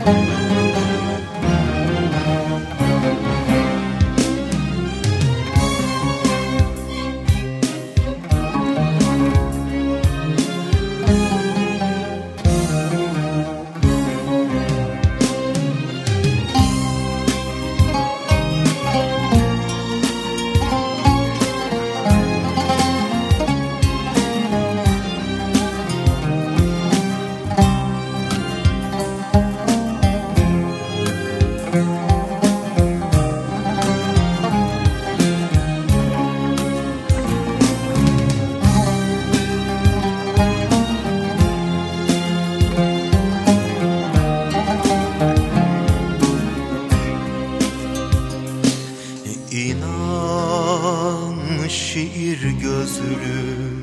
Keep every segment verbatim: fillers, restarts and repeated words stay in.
İnan şiir gözlüm,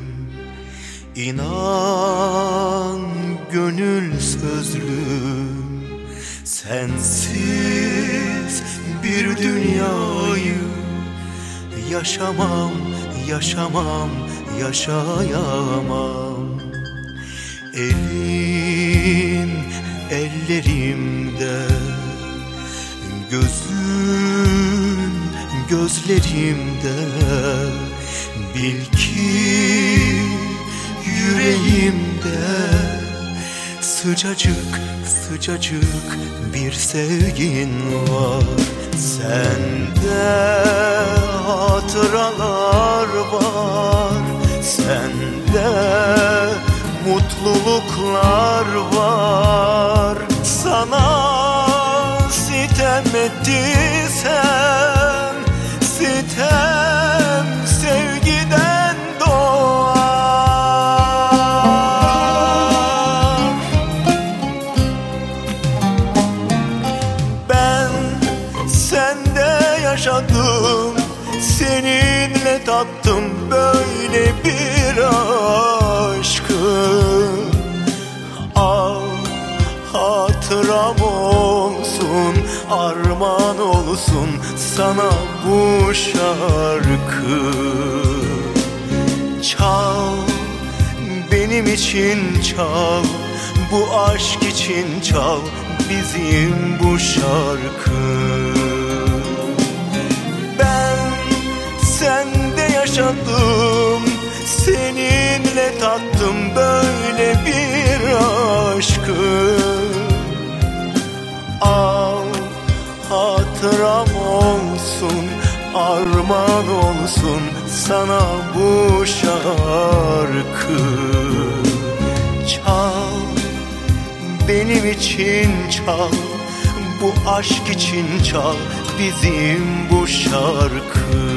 İnan gönül sözlüm, sensiz bir dünyayı yaşamam, yaşamam, yaşayamam. Elin ellerimde, gözün gözlerimde, bil ki yüreğimde sıcacık sıcacık bir sevgin var. Sende hatıralar var, sende mutluluklar var. Sana sitem ettiysem, sitem sevgiden doğar. Ben sende yaşadım, seninle tattım böyle bir aşkı. Al hatıram olsun, armağan olsun sana bu şarkı. Çal, benim için çal, bu aşk için çal bizim bu şarkı. Ben sende yaşadım, seninle tattım böyle bir aşkı. Al hatıram olsun, armağan olsun sana bu şarkı. Çal, benim için çal, bu aşk için çal bizim bu şarkı.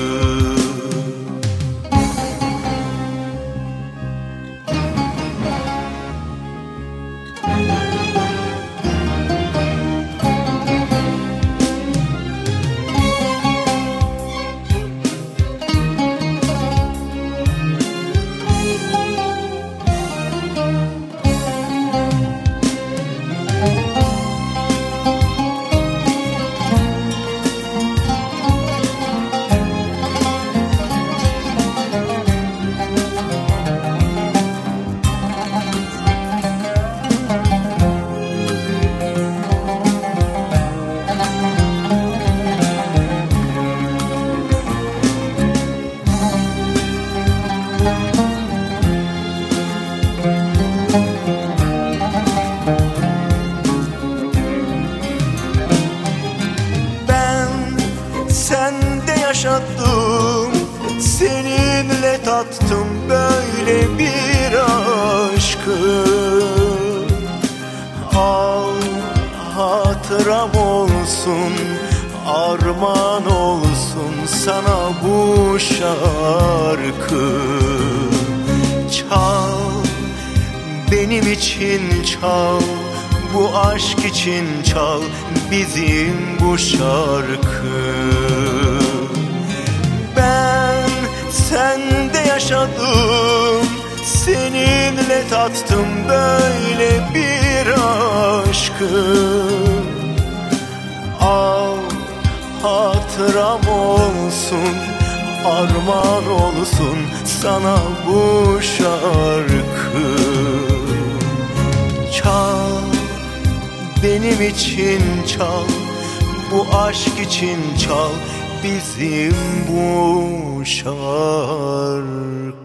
Sende yaşadım, seninle tattım böyle bir aşkı. Al hatıram olsun, armağan olsun sana bu şarkı. Çal, benim için çal, bu aşk için çal bizim bu şarkı. Ben sende yaşadım, seninle tattım böyle bir aşkı. Al hatıram olsun, armağan olsun sana bu şarkı. Çal, benim için çal, bu aşk için çal bizim bu şarkı.